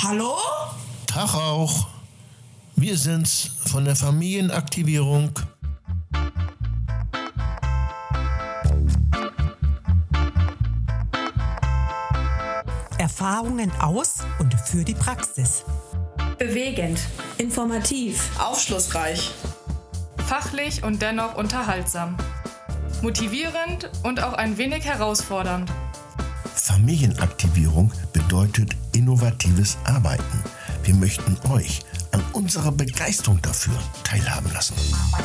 Hallo? Tag auch. Wir sind's von der Familienaktivierung. Erfahrungen aus und für die Praxis. Bewegend, informativ, aufschlussreich, fachlich und dennoch unterhaltsam, motivierend und auch ein wenig herausfordernd. Familienaktivierung bedeutet innovatives Arbeiten. Wir möchten euch an unserer Begeisterung dafür teilhaben lassen.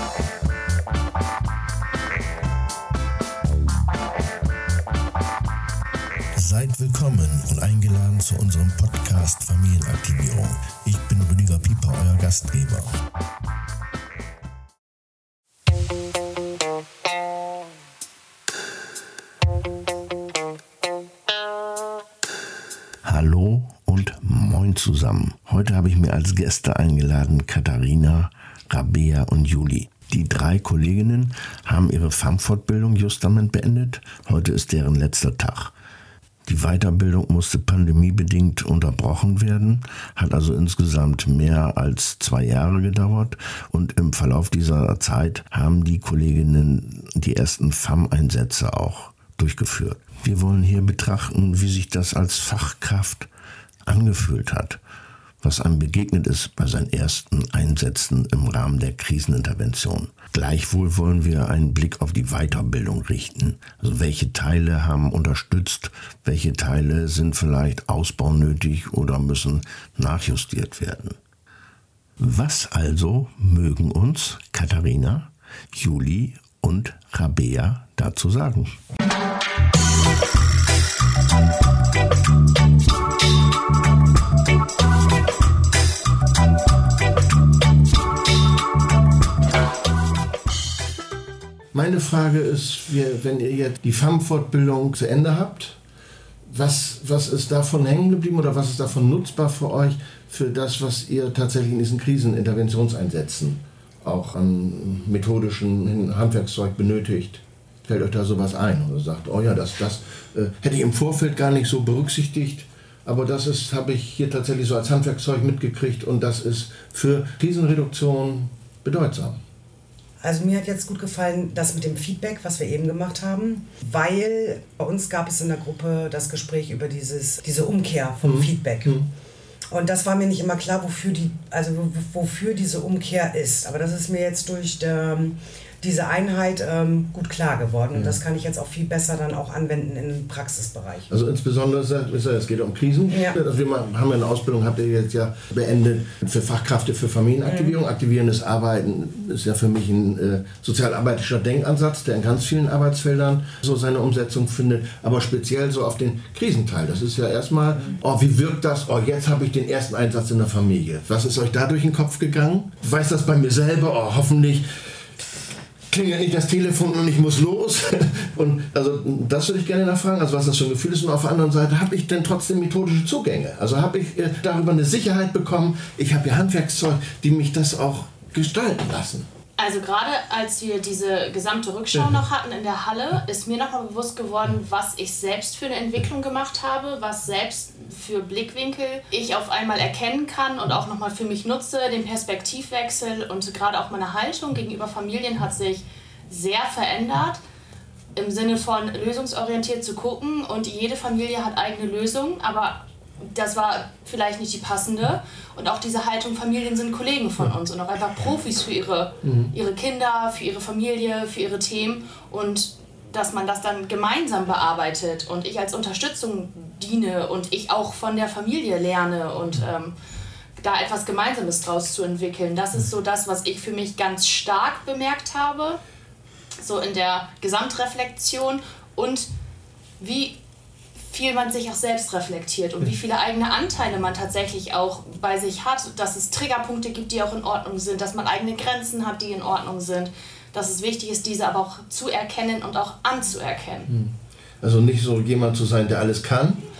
Seid willkommen und eingeladen zu unserem Podcast Familienaktivierung. Ich bin Rüdiger Pieper, euer Gastgeber. Hallo und moin zusammen. Heute habe ich mir als Gäste eingeladen Katharina, Rabea und Juli. Die 3 Kolleginnen haben ihre FAM-Fortbildung just damit beendet. Heute ist deren letzter Tag. Die Weiterbildung musste pandemiebedingt unterbrochen werden, hat also insgesamt mehr als 2 Jahre gedauert und im Verlauf dieser Zeit haben die Kolleginnen die ersten FAM-Einsätze auch durchgeführt. Wir wollen hier betrachten, wie sich das als Fachkraft angefühlt hat, was einem begegnet ist bei seinen ersten Einsätzen im Rahmen der Krisenintervention. Gleichwohl wollen wir einen Blick auf die Weiterbildung richten. Also welche Teile haben unterstützt, welche Teile sind vielleicht Ausbau nötig oder müssen nachjustiert werden. Was also mögen uns Katharina, Juli und Rabea dazu sagen? Meine Frage ist, wenn ihr jetzt die FAM-Fortbildung zu Ende habt, was ist davon hängen geblieben oder was ist davon nutzbar für euch, für das, was ihr tatsächlich in diesen Kriseninterventionseinsätzen auch an methodischen Handwerkszeug benötigt? Fällt euch da sowas ein oder sagt, oh ja, das hätte ich im Vorfeld gar nicht so berücksichtigt, aber das habe ich hier tatsächlich so als Handwerkszeug mitgekriegt und das ist für Krisenreduktion bedeutsam. Also mir hat jetzt gut gefallen, das mit dem Feedback, was wir eben gemacht haben, weil bei uns gab es in der Gruppe das Gespräch über diese Umkehr vom Feedback. Und das war mir nicht immer klar, wofür diese Umkehr ist. Aber das ist mir jetzt durch diese Einheit gut klar geworden. Und das kann ich jetzt auch viel besser dann auch anwenden im Praxisbereich. Also insbesondere, es geht um Krisen. Ja. Also wir haben ja eine Ausbildung, habt ihr jetzt ja beendet, für Fachkräfte für Familienaktivierung. Aktivierendes Arbeiten ist ja für mich ein sozialarbeitscher Denkansatz, der in ganz vielen Arbeitsfeldern so seine Umsetzung findet. Aber speziell so auf den Krisenteil. Das ist ja erstmal, wie wirkt das? Jetzt habe ich den ersten Einsatz in der Familie. Was ist euch da durch den Kopf gegangen? Ich weiß das bei mir selber, hoffentlich klingelt nicht das Telefon und ich muss los. Und also das würde ich gerne nachfragen, also was das für ein Gefühl ist. Und auf der anderen Seite, habe ich denn trotzdem methodische Zugänge? Also habe ich darüber eine Sicherheit bekommen? Ich habe ja Handwerkszeug, die mich das auch gestalten lassen. Also gerade als wir diese gesamte Rückschau noch hatten in der Halle, ist mir nochmal bewusst geworden, was ich selbst für eine Entwicklung gemacht habe, was selbst für Blickwinkel ich auf einmal erkennen kann und auch nochmal für mich nutze, den Perspektivwechsel und gerade auch meine Haltung gegenüber Familien hat sich sehr verändert, im Sinne von lösungsorientiert zu gucken und jede Familie hat eigene Lösungen, aber das war vielleicht nicht die passende. Und auch diese Haltung, Familien sind Kollegen von uns und auch einfach Profis für ihre Kinder, für ihre Familie, für ihre Themen. Und dass man das dann gemeinsam bearbeitet und ich als Unterstützung diene und ich auch von der Familie lerne und da etwas Gemeinsames draus zu entwickeln. Das ist so das, was ich für mich ganz stark bemerkt habe, so in der Gesamtreflexion und wie viel man sich auch selbst reflektiert und wie viele eigene Anteile man tatsächlich auch bei sich hat, dass es Triggerpunkte gibt, die auch in Ordnung sind, dass man eigene Grenzen hat, die in Ordnung sind, dass es wichtig ist, diese aber auch zu erkennen und auch anzuerkennen. Also nicht so jemand zu sein, der alles kann, genau,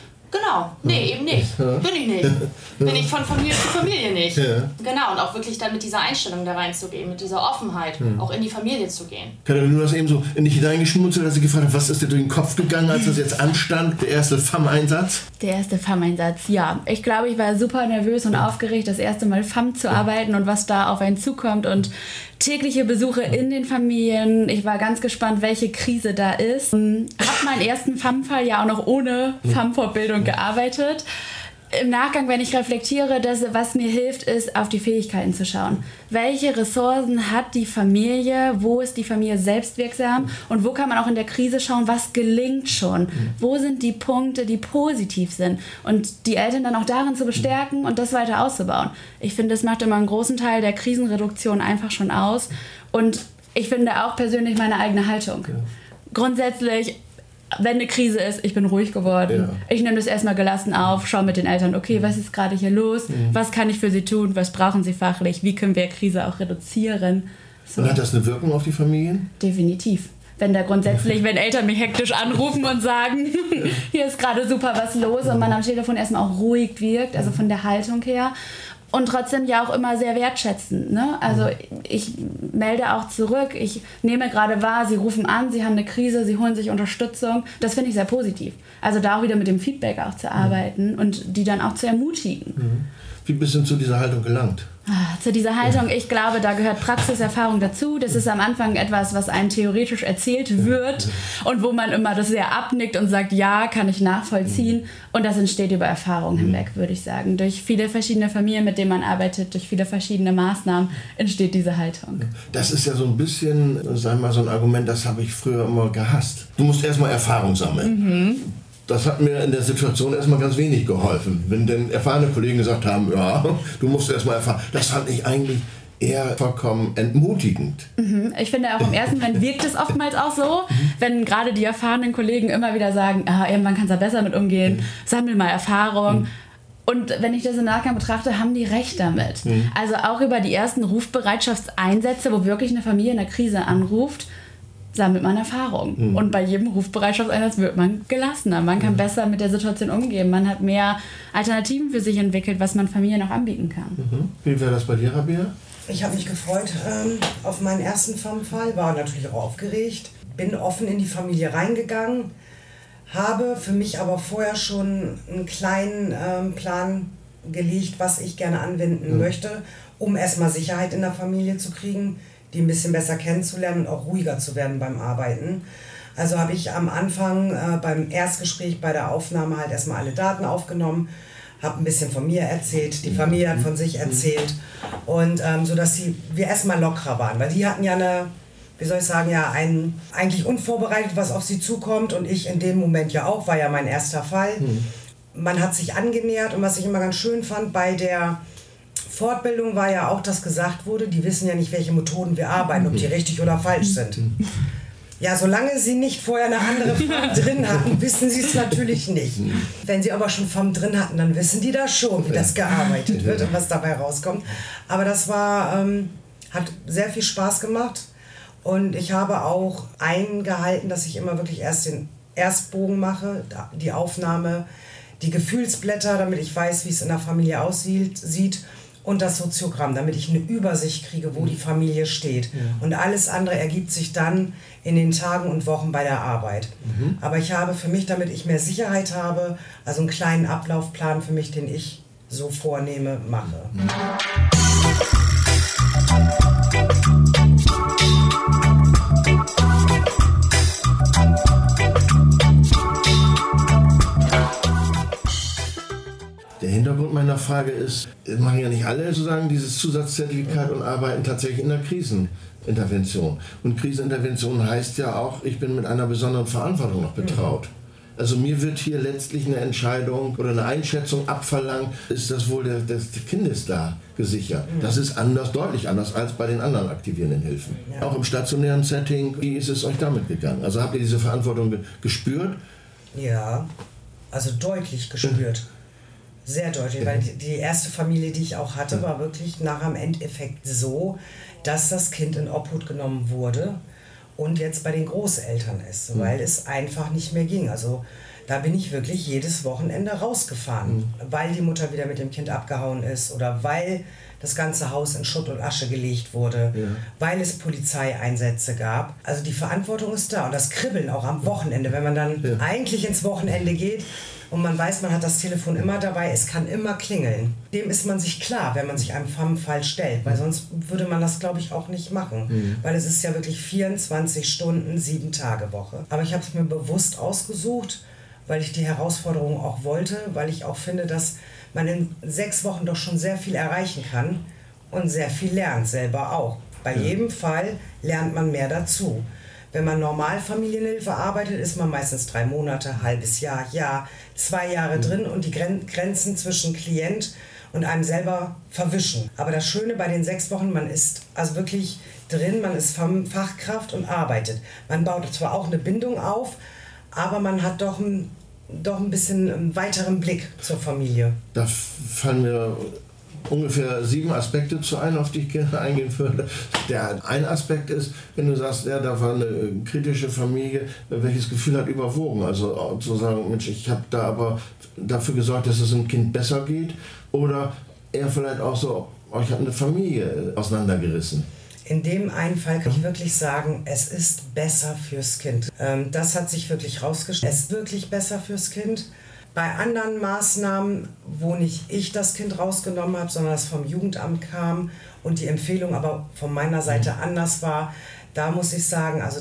Genau. Nee, eben nicht. Bin ich nicht. Bin ich von Familie zu Familie nicht. Ja. Genau, und auch wirklich dann mit dieser Einstellung da reinzugehen, mit dieser Offenheit, auch in die Familie zu gehen. Katharina, du hast eben so in dich hineingeschmunzelt, als du gefragt hast, was ist dir durch den Kopf gegangen, als das jetzt anstand, der erste FAM-Einsatz? Der erste FAM-Einsatz, ja. Ich glaube, ich war super nervös und aufgeregt, das erste Mal FAM zu arbeiten und was da auf einen zukommt und tägliche Besuche in den Familien. Ich war ganz gespannt, welche Krise da ist. Habe meinen ersten FAM-Fall ja auch noch ohne FAM-Fortbildung gearbeitet. Im Nachgang, wenn ich reflektiere, was mir hilft, ist, auf die Fähigkeiten zu schauen. Welche Ressourcen hat die Familie? Wo ist die Familie selbstwirksam? Und wo kann man auch in der Krise schauen, was gelingt schon? Wo sind die Punkte, die positiv sind? Und die Eltern dann auch darin zu bestärken und das weiter auszubauen. Ich finde, das macht immer einen großen Teil der Krisenreduktion einfach schon aus. Und ich finde auch persönlich meine eigene Haltung. Grundsätzlich, wenn eine Krise ist, ich bin ruhig geworden. Ja. Ich nehme das erstmal gelassen auf, schaue mit den Eltern, okay, was ist gerade hier los? Was kann ich für sie tun? Was brauchen sie fachlich? Wie können wir Krise auch reduzieren? So. Und hat das eine Wirkung auf die Familien? Definitiv. Wenn Eltern mich hektisch anrufen und sagen, hier ist gerade super was los und man am Telefon erstmal auch ruhig wirkt, also von der Haltung her. Und trotzdem ja auch immer sehr wertschätzend. Ne? Also ich melde auch zurück, ich nehme gerade wahr, sie rufen an, sie haben eine Krise, sie holen sich Unterstützung. Das finde ich sehr positiv. Also da auch wieder mit dem Feedback auch zu arbeiten und die dann auch zu ermutigen. Wie bist du zu dieser Haltung gelangt? Zu dieser Haltung, ich glaube, da gehört Praxiserfahrung dazu. Das ist am Anfang etwas, was einem theoretisch erzählt wird und wo man immer das sehr abnickt und sagt, ja, kann ich nachvollziehen. Und das entsteht über Erfahrung hinweg, würde ich sagen. Durch viele verschiedene Familien, mit denen man arbeitet, durch viele verschiedene Maßnahmen entsteht diese Haltung. Das ist ja so ein bisschen, sagen wir mal, so ein Argument, das habe ich früher immer gehasst. Du musst erstmal Erfahrung sammeln. Das hat mir in der Situation erstmal ganz wenig geholfen. Wenn denn erfahrene Kollegen gesagt haben, ja, du musst erstmal erfahren, das fand ich eigentlich eher vollkommen entmutigend. Ich finde auch im ersten Moment wirkt es oftmals auch so, wenn gerade die erfahrenen Kollegen immer wieder sagen, irgendwann kannst du da besser mit umgehen, sammel mal Erfahrung. Und wenn ich das im Nachgang betrachte, haben die recht damit. Also auch über die ersten Rufbereitschaftseinsätze, wo wirklich eine Familie in der Krise anruft, sammelt man Erfahrung. Und bei jedem Rufbereitschaftseinsatz wird man gelassener. Man kann besser mit der Situation umgehen. Man hat mehr Alternativen für sich entwickelt, was man Familien auch anbieten kann. Wie wäre das bei dir, Rabea? Ich habe mich gefreut auf meinen ersten FAM-Fall, war natürlich auch aufgeregt, bin offen in die Familie reingegangen, habe für mich aber vorher schon einen kleinen Plan gelegt, was ich gerne anwenden möchte, um erstmal Sicherheit in der Familie zu kriegen, die ein bisschen besser kennenzulernen und auch ruhiger zu werden beim Arbeiten. Also habe ich am Anfang beim Erstgespräch bei der Aufnahme halt erstmal alle Daten aufgenommen, habe ein bisschen von mir erzählt, die Familie hat von sich erzählt und so, dass wir erstmal lockerer waren, weil die hatten ja eigentlich unvorbereitet, was auf sie zukommt und ich in dem Moment ja auch, war ja mein erster Fall. Man hat sich angenähert und was ich immer ganz schön fand bei der Fortbildung war ja auch, dass gesagt wurde, die wissen ja nicht, welche Methoden wir arbeiten, ob die richtig oder falsch sind. Ja, solange sie nicht vorher eine andere Form drin hatten, wissen sie es natürlich nicht. Wenn sie aber schon Form drin hatten, dann wissen die das schon, wie das gearbeitet wird und was dabei rauskommt. Aber das hat sehr viel Spaß gemacht und ich habe auch eingehalten, dass ich immer wirklich erst den Erstbogen mache, die Aufnahme, die Gefühlsblätter, damit ich weiß, wie es in der Familie aussieht, und das Soziogramm, damit ich eine Übersicht kriege, wo die Familie steht. Und alles andere ergibt sich dann in den Tagen und Wochen bei der Arbeit. Aber ich habe für mich, damit ich mehr Sicherheit habe, also einen kleinen Ablaufplan für mich, den ich so vornehme, mache. Der Hintergrund meiner Frage ist, machen ja nicht alle sozusagen dieses Zusatzzertifikat und arbeiten tatsächlich in der Krisenintervention. Und Krisenintervention heißt ja auch, ich bin mit einer besonderen Verantwortung noch betraut. Also mir wird hier letztlich eine Entscheidung oder eine Einschätzung abverlangt, ist das Wohl des Kindes da gesichert. Das ist deutlich anders als bei den anderen aktivierenden Hilfen. Auch im stationären Setting, wie ist es euch damit gegangen? Also habt ihr diese Verantwortung gespürt? Ja, also deutlich gespürt. Sehr deutlich, weil die erste Familie, die ich auch hatte, war wirklich nachher im Endeffekt so, dass das Kind in Obhut genommen wurde und jetzt bei den Großeltern ist, weil es einfach nicht mehr ging. Also Da bin ich wirklich jedes Wochenende rausgefahren, weil die Mutter wieder mit dem Kind abgehauen ist oder weil das ganze Haus in Schutt und Asche gelegt wurde, weil es Polizeieinsätze gab. Also die Verantwortung ist da und das Kribbeln auch am Wochenende, wenn man dann eigentlich ins Wochenende geht und man weiß, man hat das Telefon immer dabei, es kann immer klingeln. Dem ist man sich klar, wenn man sich einem FAM-Fall stellt, weil sonst würde man das, glaube ich, auch nicht machen, weil es ist ja wirklich 24 Stunden, 7 Tage Woche. Aber ich habe es mir bewusst ausgesucht, weil ich die Herausforderung auch wollte, weil ich auch finde, dass man in 6 Wochen doch schon sehr viel erreichen kann und sehr viel lernt, selber auch. Bei jedem Fall lernt man mehr dazu. Wenn man normal Familienhilfe arbeitet, ist man meistens 3 Monate, halbes Jahr, 2 Jahre drin und die Grenzen zwischen Klient und einem selber verwischen. Aber das Schöne bei den 6 Wochen, man ist also wirklich drin, man ist Fachkraft und arbeitet. Man baut zwar auch eine Bindung auf, aber man hat doch ein bisschen einen weiteren Blick zur Familie. Da fallen mir ungefähr 7 Aspekte zu ein, auf die ich gerne eingehen würde. Der eine Aspekt ist, wenn du sagst, da war eine kritische Familie, welches Gefühl hat überwogen? Also zu sagen, Mensch, ich habe da aber dafür gesorgt, dass es dem Kind besser geht, oder eher vielleicht auch so, ich habe eine Familie auseinandergerissen. In dem einen Fall kann ich wirklich sagen, es ist besser fürs Kind. Das hat sich wirklich rausgestellt. Es ist wirklich besser fürs Kind. Bei anderen Maßnahmen, wo nicht ich das Kind rausgenommen habe, sondern es vom Jugendamt kam und die Empfehlung aber von meiner Seite anders war, da muss ich sagen, also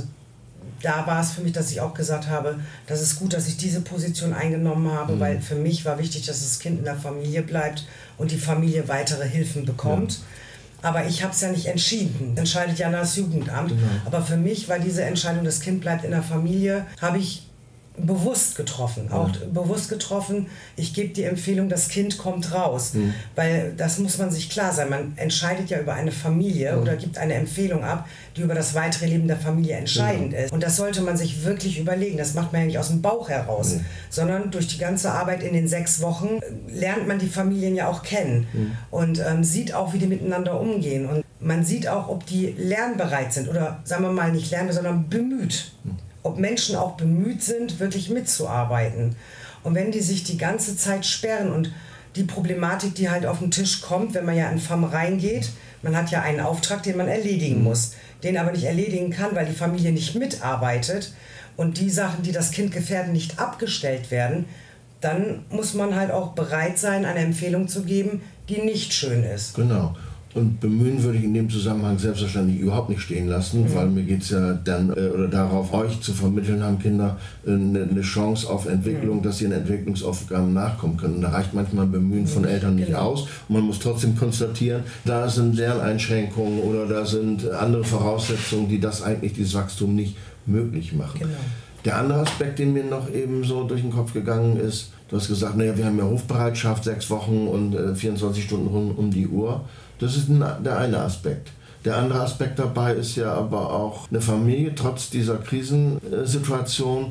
da war es für mich, dass ich auch gesagt habe, das ist gut, dass ich diese Position eingenommen habe, weil für mich war wichtig, dass das Kind in der Familie bleibt und die Familie weitere Hilfen bekommt. Aber ich habe es ja nicht entschieden. Entscheidet ja das Jugendamt. Aber für mich war diese Entscheidung, das Kind bleibt in der Familie, habe ich bewusst getroffen. Auch bewusst getroffen, ich gebe die Empfehlung, das Kind kommt raus. Weil das muss man sich klar sein. Man entscheidet ja über eine Familie oder gibt eine Empfehlung ab, die über das weitere Leben der Familie entscheidend ist. Und das sollte man sich wirklich überlegen. Das macht man ja nicht aus dem Bauch heraus, sondern durch die ganze Arbeit in den 6 Wochen lernt man die Familien ja auch kennen und sieht auch, wie die miteinander umgehen. Und man sieht auch, ob die lernbereit sind oder, sagen wir mal, nicht lernen, sondern bemüht. Ob Menschen auch bemüht sind, wirklich mitzuarbeiten. Und wenn die sich die ganze Zeit sperren und die Problematik, die halt auf den Tisch kommt, wenn man ja in FAM reingeht, man hat ja einen Auftrag, den man erledigen muss, den aber nicht erledigen kann, weil die Familie nicht mitarbeitet und die Sachen, die das Kind gefährden, nicht abgestellt werden, dann muss man halt auch bereit sein, eine Empfehlung zu geben, die nicht schön ist. Genau. Und bemühen würde ich in dem Zusammenhang selbstverständlich überhaupt nicht stehen lassen, weil mir geht es ja dann oder darauf, euch zu vermitteln, haben Kinder eine Chance auf Entwicklung, dass sie ihren Entwicklungsaufgaben nachkommen können. Und da reicht manchmal Bemühen von Eltern nicht aus und man muss trotzdem konstatieren, da sind Lerneinschränkungen oder da sind andere Voraussetzungen, die dieses Wachstum nicht möglich machen. Genau. Der andere Aspekt, den mir noch eben so durch den Kopf gegangen ist, du hast gesagt, wir haben ja Rufbereitschaft, 6 Wochen und 24 Stunden rund um die Uhr. Das ist der eine Aspekt. Der andere Aspekt dabei ist ja aber auch eine Familie, trotz dieser Krisensituation,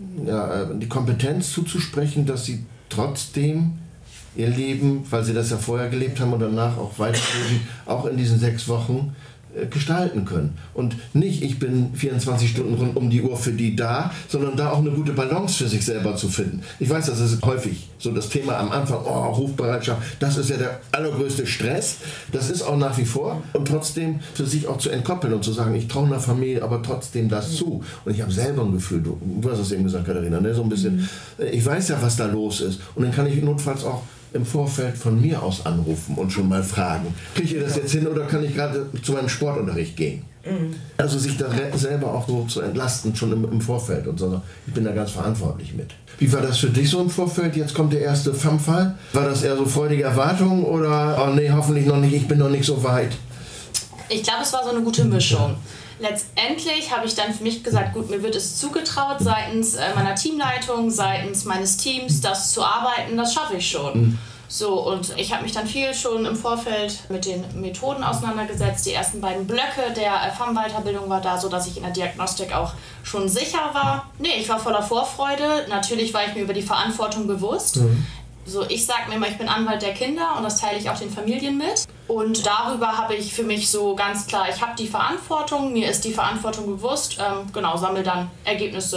die Kompetenz zuzusprechen, dass sie trotzdem ihr Leben, weil sie das ja vorher gelebt haben und danach auch weiterleben, auch in diesen 6 Wochen gestalten können. Und nicht, ich bin 24 Stunden rund um die Uhr für die da, sondern da auch eine gute Balance für sich selber zu finden. Ich weiß, das ist häufig so das Thema am Anfang, Rufbereitschaft, das ist ja der allergrößte Stress, das ist auch nach wie vor, und trotzdem für sich auch zu entkoppeln und zu sagen, ich traue einer Familie aber trotzdem das zu. Und ich habe selber ein Gefühl, du hast es eben gesagt, Katharina, so ein bisschen, ich weiß ja, was da los ist, und dann kann ich notfalls auch im Vorfeld von mir aus anrufen und schon mal fragen, kriege ich das jetzt hin oder kann ich gerade zu meinem Sportunterricht gehen? Also sich da selber auch so zu entlasten, schon im Vorfeld und so. Ich bin da ganz verantwortlich mit. Wie war das für dich so im Vorfeld? Jetzt kommt der erste FAM-Fall. War das eher so freudige Erwartung oder, nee, hoffentlich noch nicht, ich bin noch nicht so weit? Ich glaube, es war so eine gute Mischung. Letztendlich habe ich dann für mich gesagt, gut, mir wird es zugetraut seitens meiner Teamleitung, seitens meines Teams, das zu arbeiten, das schaffe ich schon. So, und ich habe mich dann viel schon im Vorfeld mit den Methoden auseinandergesetzt. Die ersten beiden Blöcke der FAM-Weiterbildung war da, sodass ich in der Diagnostik auch schon sicher war. Nee, ich war voller Vorfreude. Natürlich war ich mir über die Verantwortung bewusst. So, ich sage mir immer, ich bin Anwalt der Kinder und das teile ich auch den Familien mit. Und darüber habe ich für mich so ganz klar, ich habe die Verantwortung, mir ist die Verantwortung bewusst, sammle dann Ergebnisse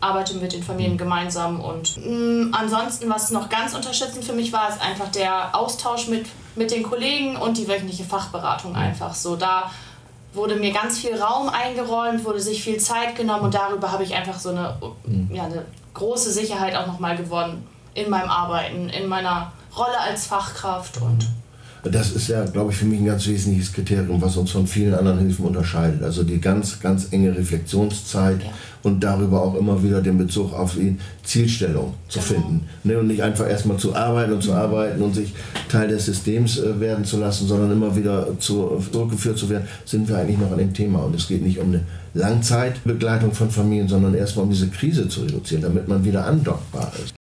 arbeite mit den Familien gemeinsam. Und ansonsten, was noch ganz unterstützend für mich war, ist einfach der Austausch mit den Kollegen und die wöchentliche Fachberatung einfach so. Da wurde mir ganz viel Raum eingeräumt, wurde sich viel Zeit genommen und darüber habe ich einfach so eine große Sicherheit auch nochmal gewonnen in meinem Arbeiten, in meiner Rolle als Fachkraft. Und das ist ja, glaube ich, für mich ein ganz wesentliches Kriterium, was uns von vielen anderen Hilfen unterscheidet. Also die ganz, ganz enge Reflexionszeit und darüber auch immer wieder den Bezug auf die Zielstellung zu finden. Ne, und nicht einfach erstmal zu arbeiten und sich Teil des Systems werden zu lassen, sondern immer wieder zurückgeführt zu werden, sind wir eigentlich noch an dem Thema. Und es geht nicht um eine Langzeitbegleitung von Familien, sondern erstmal um diese Krise zu reduzieren, damit man wieder andockbar ist.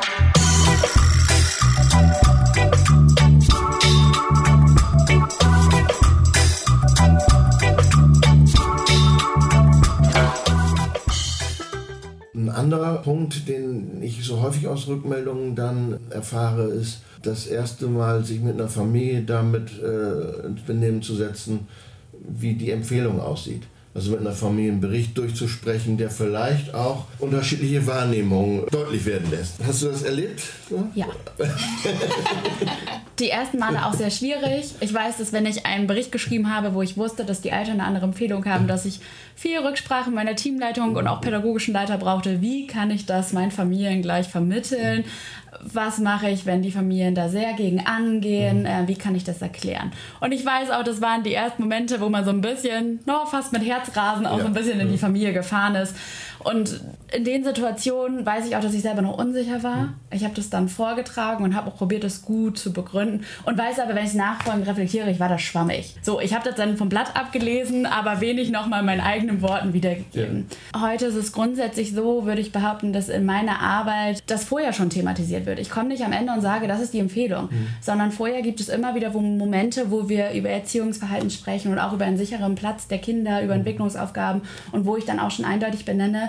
Ein anderer Punkt, den ich so häufig aus Rückmeldungen dann erfahre, ist das erste Mal, sich mit einer Familie damit ins Benehmen zu setzen, wie die Empfehlung aussieht. Also mit einer Familie einen Bericht durchzusprechen, der vielleicht auch unterschiedliche Wahrnehmungen deutlich werden lässt. Hast du das erlebt? Ja. Die ersten Male auch sehr schwierig. Ich weiß, dass wenn ich einen Bericht geschrieben habe, wo ich wusste, dass die Eltern eine andere Empfehlung haben, dass ich viel Rücksprache mit meiner Teamleitung und auch pädagogischen Leiter brauchte. Wie kann ich das meinen Familien gleich vermitteln? Was mache ich, wenn die Familien da sehr gegen angehen? Wie kann ich das erklären? Und ich weiß auch, das waren die ersten Momente, wo man so ein bisschen, fast mit Herzrasen auch so ein bisschen in die Familie gefahren ist. Und in den Situationen weiß ich auch, dass ich selber noch unsicher war. Ich habe das dann vorgetragen und habe auch probiert, das gut zu begründen. Und weiß aber, wenn ich es nachfolgend reflektiere, ich war da schwammig. So, ich habe das dann vom Blatt abgelesen, aber wenig nochmal in meinen eigenen Worten wiedergegeben. Ja. Heute ist es grundsätzlich so, würde ich behaupten, dass in meiner Arbeit das vorher schon thematisiert wird. Ich komme nicht am Ende und sage, das ist die Empfehlung, sondern vorher gibt es immer wieder Momente, wo wir über Erziehungsverhalten sprechen und auch über einen sicheren Platz der Kinder, über Entwicklungsaufgaben und wo ich dann auch schon eindeutig benenne,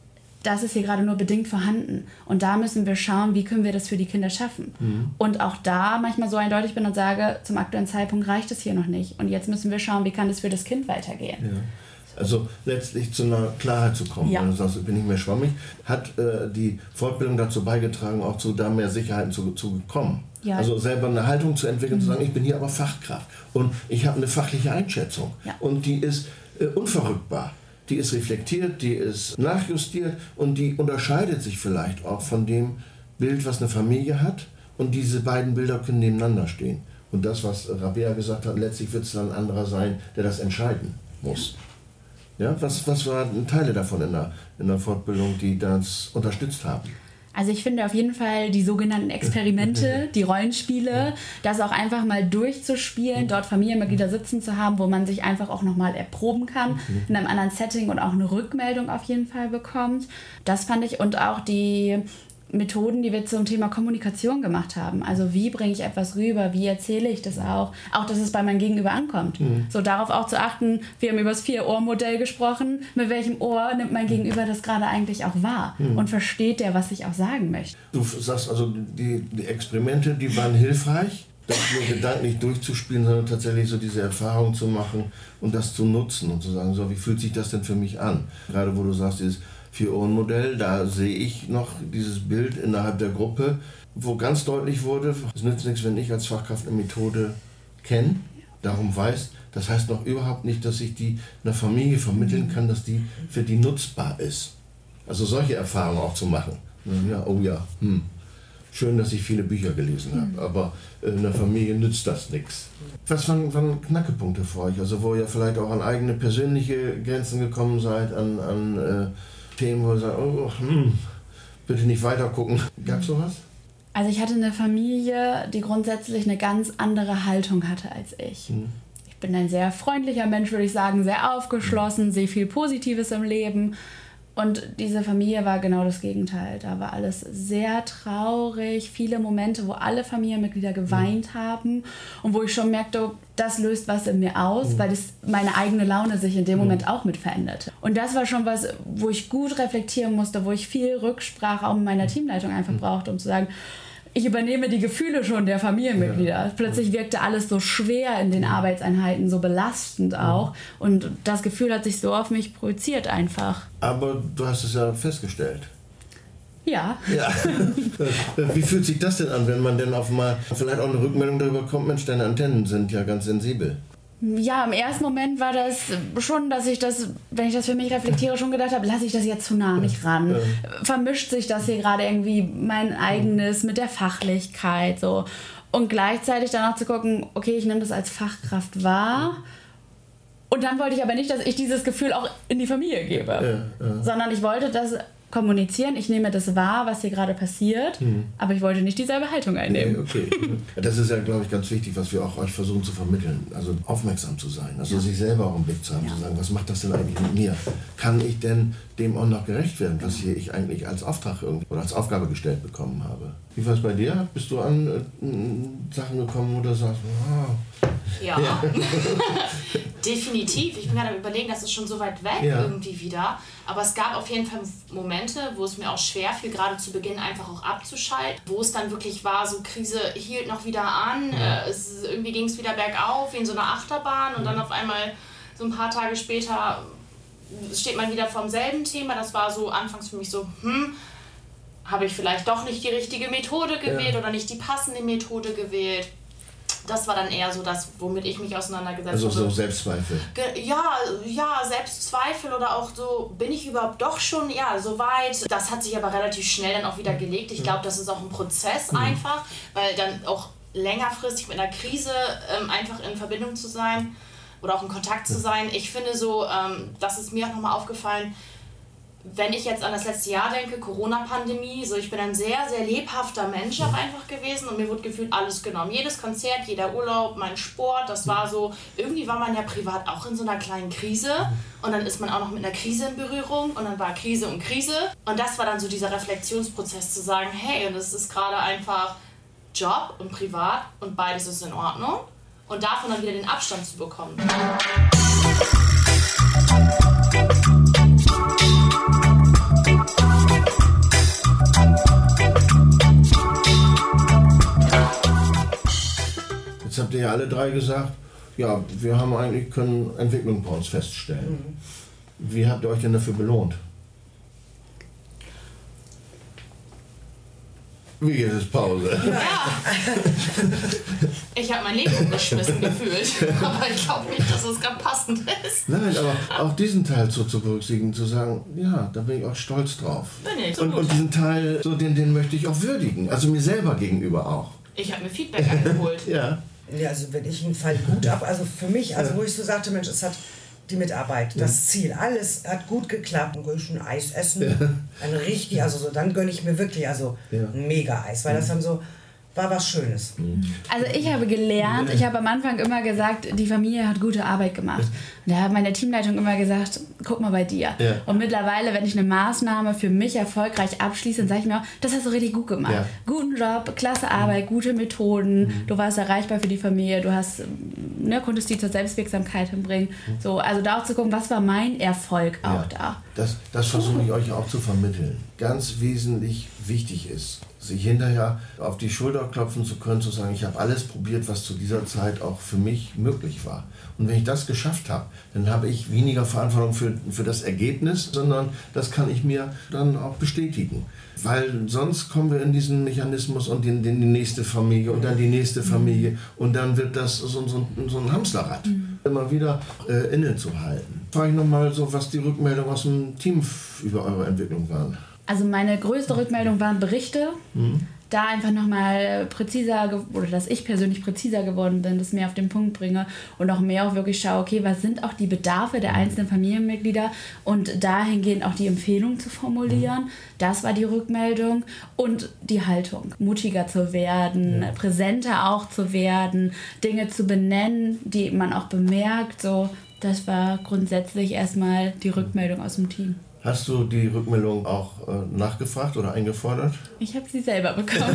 das ist hier gerade nur bedingt vorhanden. Und da müssen wir schauen, wie können wir das für die Kinder schaffen. Und auch da manchmal so eindeutig bin und sage, zum aktuellen Zeitpunkt reicht es hier noch nicht. Und jetzt müssen wir schauen, wie kann es für das Kind weitergehen. Ja. Also letztlich zu einer Klarheit zu kommen. Wenn du sagst, ich bin nicht mehr schwammig, hat die Fortbildung dazu beigetragen, auch zu da mehr Sicherheiten zu bekommen. Ja. Also selber eine Haltung zu entwickeln, zu sagen, ich bin hier aber Fachkraft und ich habe eine fachliche Einschätzung. Ja. Und die ist unverrückbar. Die ist reflektiert, die ist nachjustiert und die unterscheidet sich vielleicht auch von dem Bild, was eine Familie hat. Und diese beiden Bilder können nebeneinander stehen. Und das, was Rabea gesagt hat, letztlich wird es dann ein anderer sein, der das entscheiden muss. Ja, was waren Teile davon in der Fortbildung, die das unterstützt haben? Also ich finde auf jeden Fall die sogenannten Experimente, die Rollenspiele, das auch einfach mal durchzuspielen, dort Familienmitglieder sitzen zu haben, wo man sich einfach auch nochmal erproben kann, in einem anderen Setting und auch eine Rückmeldung auf jeden Fall bekommt. Das fand ich, und auch die Methoden, die wir zum Thema Kommunikation gemacht haben. Also wie bringe ich etwas rüber, wie erzähle ich das auch, dass es bei meinem Gegenüber ankommt. So darauf auch zu achten, wir haben über das 4-Ohr-Modell gesprochen, mit welchem Ohr nimmt mein Gegenüber das gerade eigentlich auch wahr und versteht der, was ich auch sagen möchte. Du sagst also, die Experimente, die waren hilfreich, das nur gedanklich durchzuspielen, sondern tatsächlich so diese Erfahrung zu machen und das zu nutzen und zu sagen, so, wie fühlt sich das denn für mich an? Gerade wo du sagst, dieses 4-Ohren-Modell, da sehe ich noch dieses Bild innerhalb der Gruppe, wo ganz deutlich wurde, es nützt nichts, wenn ich als Fachkraft eine Methode kenne, darum weiß, das heißt noch überhaupt nicht, dass ich die einer Familie vermitteln kann, dass die für die nutzbar ist. Also solche Erfahrungen auch zu machen. Ja, schön, dass ich viele Bücher gelesen habe, aber in einer Familie nützt das nichts. Was waren Knackepunkte für euch? Also wo ihr vielleicht auch an eigene persönliche Grenzen gekommen seid, an Themen, wo ihr sagt, bitte nicht weiter gucken. Gab es sowas? Also ich hatte eine Familie, die grundsätzlich eine ganz andere Haltung hatte als ich. Ich bin ein sehr freundlicher Mensch, würde ich sagen, sehr aufgeschlossen, sehe viel Positives im Leben. Und diese Familie war genau das Gegenteil. Da war alles sehr traurig, viele Momente, wo alle Familienmitglieder geweint haben und wo ich schon merkte, das löst was in mir aus, weil das meine eigene Laune sich in dem Moment auch mit veränderte. Und das war schon was, wo ich gut reflektieren musste, wo ich viel Rücksprache auch mit meiner Teamleitung einfach brauchte, um zu sagen, ich übernehme die Gefühle schon der Familienmitglieder. Plötzlich wirkte alles so schwer in den Arbeitseinheiten, so belastend auch. Und das Gefühl hat sich so auf mich projiziert einfach. Aber du hast es ja festgestellt. Ja. Wie fühlt sich das denn an, wenn man denn auf mal vielleicht auch eine Rückmeldung darüber kommt, Mensch, deine Antennen sind ja ganz sensibel? Ja, im ersten Moment war das schon, dass ich das, wenn ich das für mich reflektiere, schon gedacht habe, lasse ich das jetzt zu nah nicht ran. Vermischt sich das hier gerade irgendwie mein eigenes mit der Fachlichkeit so. Und gleichzeitig dann auch zu gucken, okay, ich nehme das als Fachkraft wahr. Und dann wollte ich aber nicht, dass ich dieses Gefühl auch in die Familie gebe. Sondern ich wollte das kommunizieren, ich nehme das wahr, was hier gerade passiert, aber ich wollte nicht dieselbe Haltung einnehmen. Okay. Das ist ja, glaube ich, ganz wichtig, was wir auch euch versuchen zu vermitteln. Also aufmerksam zu sein, also sich selber auch im Blick zu haben, zu sagen, was macht das denn eigentlich mit mir? Kann ich denn dem auch noch gerecht werden, was hier ich eigentlich als Auftrag irgendwie oder als Aufgabe gestellt bekommen habe? Wie war es bei dir? Bist du an Sachen gekommen, wo du sagst, wow. Ja, definitiv. Ich bin gerade am Überlegen, das ist schon so weit weg irgendwie wieder. Aber es gab auf jeden Fall Momente, wo es mir auch schwer fiel, gerade zu Beginn einfach auch abzuschalten. Wo es dann wirklich war, so Krise hielt noch wieder an. Irgendwie ging es wieder bergauf, wie in so einer Achterbahn. Und dann auf einmal, so ein paar Tage später, steht man wieder vorm selben Thema. Das war so anfangs für mich so, habe ich vielleicht doch nicht die richtige Methode gewählt oder nicht die passende Methode gewählt. Das war dann eher so das, womit ich mich auseinandergesetzt habe. Also so Selbstzweifel. Ja, Selbstzweifel oder auch so, bin ich überhaupt doch schon, so weit. Das hat sich aber relativ schnell dann auch wieder gelegt. Ich glaube, das ist auch ein Prozess einfach, weil dann auch längerfristig mit einer Krise einfach in Verbindung zu sein oder auch in Kontakt zu sein. Ich finde so, das ist mir auch nochmal aufgefallen, wenn ich jetzt an das letzte Jahr denke, Corona-Pandemie, so ich bin ein sehr, sehr lebhafter Mensch auch einfach gewesen und mir wurde gefühlt alles genommen. Jedes Konzert, jeder Urlaub, mein Sport, das war so, irgendwie war man ja privat auch in so einer kleinen Krise und dann ist man auch noch mit einer Krise in Berührung und dann war Krise und Krise und das war dann so dieser Reflexionsprozess zu sagen, hey, das ist gerade einfach Job und privat und beides ist in Ordnung und davon dann wieder den Abstand zu bekommen. Jetzt habt ihr ja alle drei gesagt, ja, wir haben eigentlich können Entwicklung bei uns feststellen. Wie habt ihr euch denn dafür belohnt? Wie geht es, Pause? Ja. Ich habe mein Leben umgeschmissen gefühlt, aber ich glaube nicht, dass es gerade passend ist. Nein, aber auch diesen Teil zu berücksichtigen, zu sagen, ja, da bin ich auch stolz drauf. Bin ich, so und diesen Teil, so den möchte ich auch würdigen, also mir selber gegenüber auch. Ich habe mir Feedback eingeholt. Ja, also wenn ich einen Fall gut ab, also für mich, also wo ich so sagte, Mensch, es hat die Mitarbeit, das Ziel, alles hat gut geklappt. Dann gönne ich ein Eis essen, ein richtig, also so, dann gönne ich mir wirklich ein mega Eis, weil das dann so war was Schönes. Also ich habe gelernt, ich habe am Anfang immer gesagt, die Familie hat gute Arbeit gemacht. Und da hat meine Teamleitung immer gesagt, guck mal bei dir. Ja. Und mittlerweile, wenn ich eine Maßnahme für mich erfolgreich abschließe, dann sage ich mir auch, das hast du richtig gut gemacht. Ja. Guten Job, klasse Arbeit, gute Methoden, du warst erreichbar für die Familie, du hast, konntest die zur Selbstwirksamkeit hinbringen. So, also da auch zu gucken, was war mein Erfolg auch da. Das versuche ich euch auch zu vermitteln. Ganz wesentlich wichtig ist, sich hinterher auf die Schulter klopfen zu können, zu sagen, ich habe alles probiert, was zu dieser Zeit auch für mich möglich war. Und wenn ich das geschafft habe, dann habe ich weniger Verantwortung für das Ergebnis, sondern das kann ich mir dann auch bestätigen. Weil sonst kommen wir in diesen Mechanismus und in die nächste Familie und dann die nächste Familie und dann wird das so ein Hamsterrad. Immer wieder innezuhalten. Frage ich nochmal so, was die Rückmeldung aus dem Team über eure Entwicklung waren. Also meine größte Rückmeldung waren Berichte. Da einfach nochmal präziser, oder dass ich persönlich präziser geworden bin, das mehr auf den Punkt bringe und auch mehr auch wirklich schaue, okay, was sind auch die Bedarfe der einzelnen Familienmitglieder und dahingehend auch die Empfehlung zu formulieren. Das war die Rückmeldung und die Haltung. Mutiger zu werden, präsenter auch zu werden, Dinge zu benennen, die man auch bemerkt. So, das war grundsätzlich erstmal die Rückmeldung aus dem Team. Hast du die Rückmeldung auch nachgefragt oder eingefordert? Ich habe sie selber bekommen.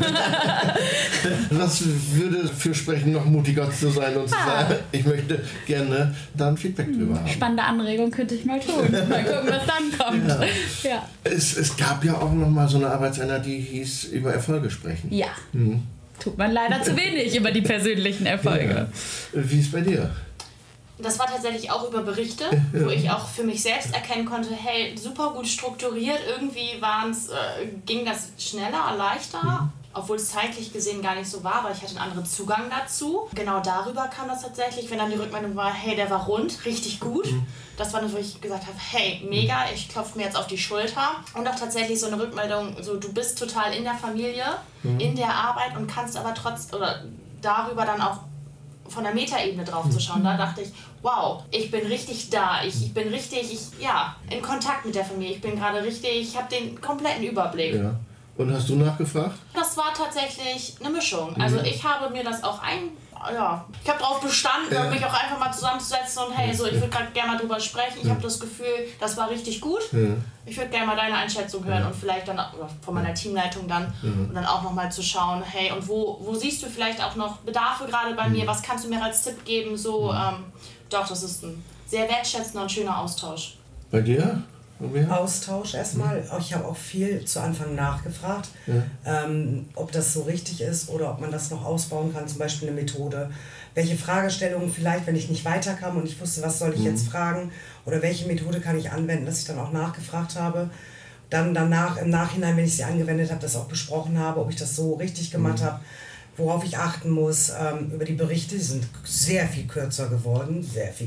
Was würde für sprechen, noch mutiger zu sein und zu sagen, ich möchte gerne da ein Feedback drüber haben? Spannende Anregung könnte ich mal tun. Mal gucken, was dann kommt. Ja. Es gab ja auch noch mal so eine Arbeitseinheit, die hieß über Erfolge sprechen. Ja. Tut man leider zu wenig über die persönlichen Erfolge. Ja. Wie ist es bei dir? Das war tatsächlich auch über Berichte, wo ich auch für mich selbst erkennen konnte, hey, super gut strukturiert, irgendwie ging das schneller, leichter, obwohl es zeitlich gesehen gar nicht so war, aber ich hatte einen anderen Zugang dazu. Genau darüber kam das tatsächlich, wenn dann die Rückmeldung war, hey, der war rund, richtig gut. Das war das, wo ich gesagt habe, hey, mega, ich klopfe mir jetzt auf die Schulter. Und auch tatsächlich so eine Rückmeldung, so du bist total in der Familie, in der Arbeit und kannst aber darüber dann auch von der Metaebene drauf zu schauen. Da dachte ich, wow, ich bin richtig da, ich bin richtig in Kontakt mit der Familie, ich habe den kompletten Überblick. Ja. Und hast du nachgefragt? Das war tatsächlich eine Mischung. Also ich habe mir das auch ich habe darauf bestanden, mich auch einfach mal zusammenzusetzen und hey, so, ich würde gerade gerne mal drüber sprechen. Ich habe das Gefühl, das war richtig gut. Ich würde gerne mal deine Einschätzung hören und vielleicht dann von meiner Teamleitung dann und dann auch nochmal zu schauen, hey, und wo siehst du vielleicht auch noch Bedarfe gerade bei mir? Was kannst du mir als Tipp geben? So, doch, das ist ein sehr wertschätzender und schöner Austausch. Bei dir? Austausch erstmal. Ich habe auch viel zu Anfang nachgefragt, ob das so richtig ist oder ob man das noch ausbauen kann, zum Beispiel eine Methode. Welche Fragestellungen vielleicht, wenn ich nicht weiterkam und ich wusste, was soll ich jetzt fragen oder welche Methode kann ich anwenden, dass ich dann auch nachgefragt habe. Dann danach, im Nachhinein, wenn ich sie angewendet habe, das auch besprochen habe, ob ich das so richtig gemacht habe, worauf ich achten muss. Über die Berichte sind sehr viel kürzer geworden.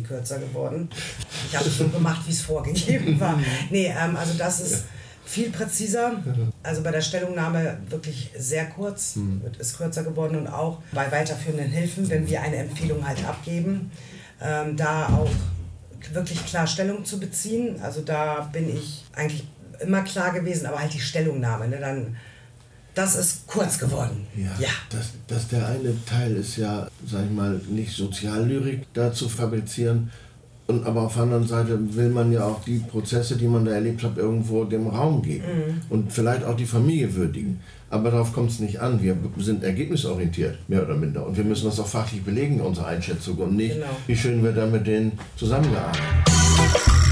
Ich habe es so gemacht, wie es vorgegeben war. Also das ist viel präziser. Also bei der Stellungnahme wirklich sehr kurz, ist kürzer geworden und auch bei weiterführenden Hilfen, wenn wir eine Empfehlung halt abgeben, da auch wirklich klar Stellung zu beziehen. Also da bin ich eigentlich immer klar gewesen, aber halt die Stellungnahme, das ist kurz geworden. Ja. Das der eine Teil ist ja, sag ich mal, nicht Soziallyrik da zu fabrizieren. Aber auf der anderen Seite will man ja auch die Prozesse, die man da erlebt hat, irgendwo dem Raum geben. Und vielleicht auch die Familie würdigen. Aber darauf kommt es nicht an. Wir sind ergebnisorientiert, mehr oder minder. Und wir müssen das auch fachlich belegen, unsere Einschätzung. Und nicht, wie schön wir da mit denen zusammengearbeitet haben.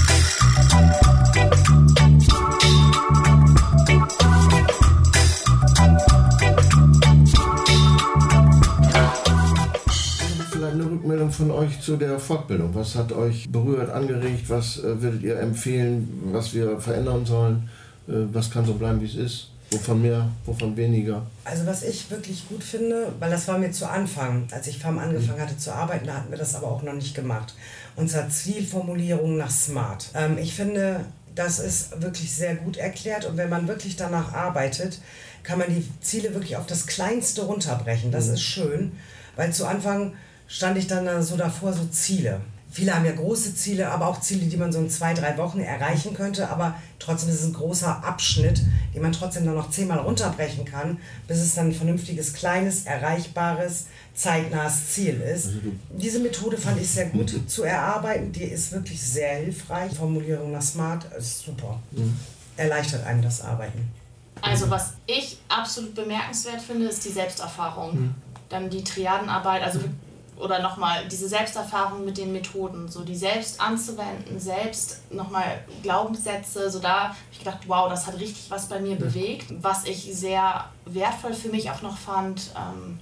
Eine Rückmeldung von euch zu der Fortbildung. Was hat euch berührt, angeregt? Was würdet ihr empfehlen, was wir verändern sollen? Was kann so bleiben, wie es ist? Wovon mehr, wovon weniger? Also was ich wirklich gut finde, weil das war mir zu Anfang, als ich FAM angefangen hatte zu arbeiten, da hatten wir das aber auch noch nicht gemacht. Unsere Zielformulierung nach SMART. Ich finde, das ist wirklich sehr gut erklärt und wenn man wirklich danach arbeitet, kann man die Ziele wirklich auf das Kleinste runterbrechen. Das ist schön, weil zu Anfang stand ich dann so davor, so Ziele. Viele haben ja große Ziele, aber auch Ziele, die man so in 2-3 Wochen erreichen könnte, aber trotzdem ist es ein großer Abschnitt, den man trotzdem dann noch 10-mal runterbrechen kann, bis es dann ein vernünftiges, kleines, erreichbares, zeitnahes Ziel ist. Diese Methode fand ich sehr gut zu erarbeiten, die ist wirklich sehr hilfreich. Die Formulierung nach SMART ist super. Erleichtert einem das Arbeiten. Also was ich absolut bemerkenswert finde, ist die Selbsterfahrung. Dann die Triadenarbeit, oder nochmal diese Selbsterfahrung mit den Methoden, so die selbst anzuwenden, selbst nochmal Glaubenssätze, so da habe ich gedacht, wow, das hat richtig was bei mir bewegt. Was ich sehr wertvoll für mich auch noch fand,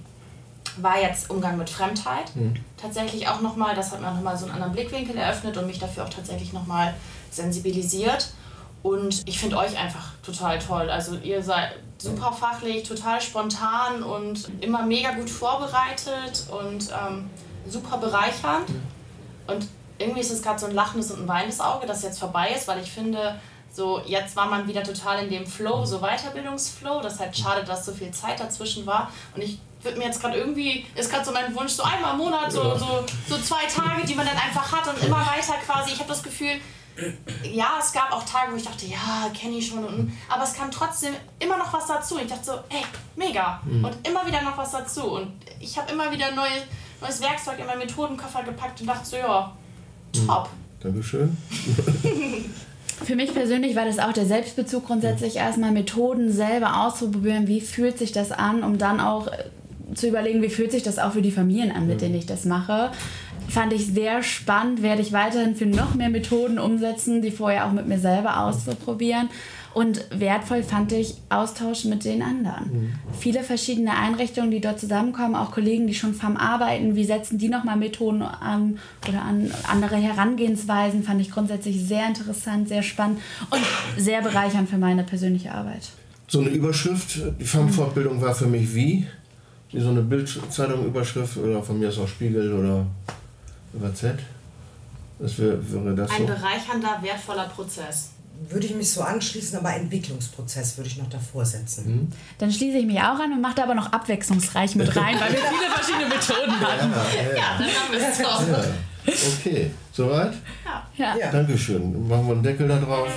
war jetzt Umgang mit Fremdheit. Tatsächlich auch nochmal, das hat mir nochmal so einen anderen Blickwinkel eröffnet und mich dafür auch tatsächlich nochmal sensibilisiert. Und ich finde euch einfach total toll. Also ihr seid super fachlich, total spontan und immer mega gut vorbereitet und super bereichernd. Und irgendwie ist es gerade so ein lachendes und ein weinendes Auge, das jetzt vorbei ist, weil ich finde, so jetzt war man wieder total in dem Flow, so Weiterbildungsflow. Das ist halt schade, dass so viel Zeit dazwischen war. Und ich würde mir jetzt gerade irgendwie, ist gerade so mein Wunsch, so einmal im Monat, so 2 Tage, die man dann einfach hat und immer weiter quasi. Ich habe das Gefühl, ja, es gab auch Tage, wo ich dachte, ja, kenne ich schon. Aber es kam trotzdem immer noch was dazu. Und ich dachte so, ey, mega. Und immer wieder noch was dazu. Und ich habe immer wieder neues Werkzeug in meinen Methodenkoffer gepackt und dachte so, ja, top. Dankeschön. Für mich persönlich war das auch der Selbstbezug grundsätzlich erstmal Methoden selber auszuprobieren, wie fühlt sich das an, um dann auch zu überlegen, wie fühlt sich das auch für die Familien an, mit denen ich das mache. Fand ich sehr spannend, werde ich weiterhin für noch mehr Methoden umsetzen, die vorher auch mit mir selber auszuprobieren. Und wertvoll fand ich Austausch mit den anderen. Viele verschiedene Einrichtungen, die dort zusammenkommen, auch Kollegen, die schon FAM arbeiten, wie setzen die nochmal Methoden an oder an andere Herangehensweisen, fand ich grundsätzlich sehr interessant, sehr spannend und sehr bereichernd für meine persönliche Arbeit. So eine Überschrift, die FAM-Fortbildung war für mich wie so eine Bildzeitung-Überschrift oder von mir ist auch Spiegel oder UAZ. Das wäre das so? Ein bereichernder, wertvoller Prozess. Würde ich mich so anschließen, aber Entwicklungsprozess würde ich noch davor setzen. Dann schließe ich mich auch an und mache da aber noch abwechslungsreich mit rein, weil wir viele verschiedene Methoden hatten. Ja, dann haben wir es doch. Ja. Okay, soweit? Ja. Dankeschön. Dann machen wir einen Deckel da drauf.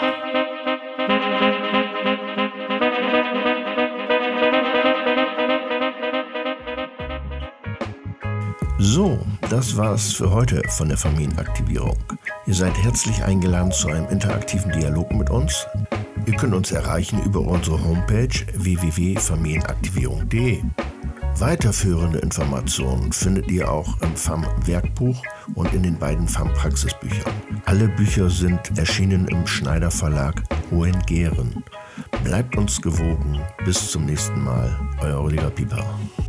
So, das war's für heute von der Familienaktivierung. Ihr seid herzlich eingeladen zu einem interaktiven Dialog mit uns. Ihr könnt uns erreichen über unsere Homepage www.familienaktivierung.de. Weiterführende Informationen findet ihr auch im FAM-Werkbuch und in den beiden FAM-Praxisbüchern. Alle Bücher sind erschienen im Schneider Verlag Hohengehren. Bleibt uns gewogen. Bis zum nächsten Mal. Euer Rüdiger Pieper.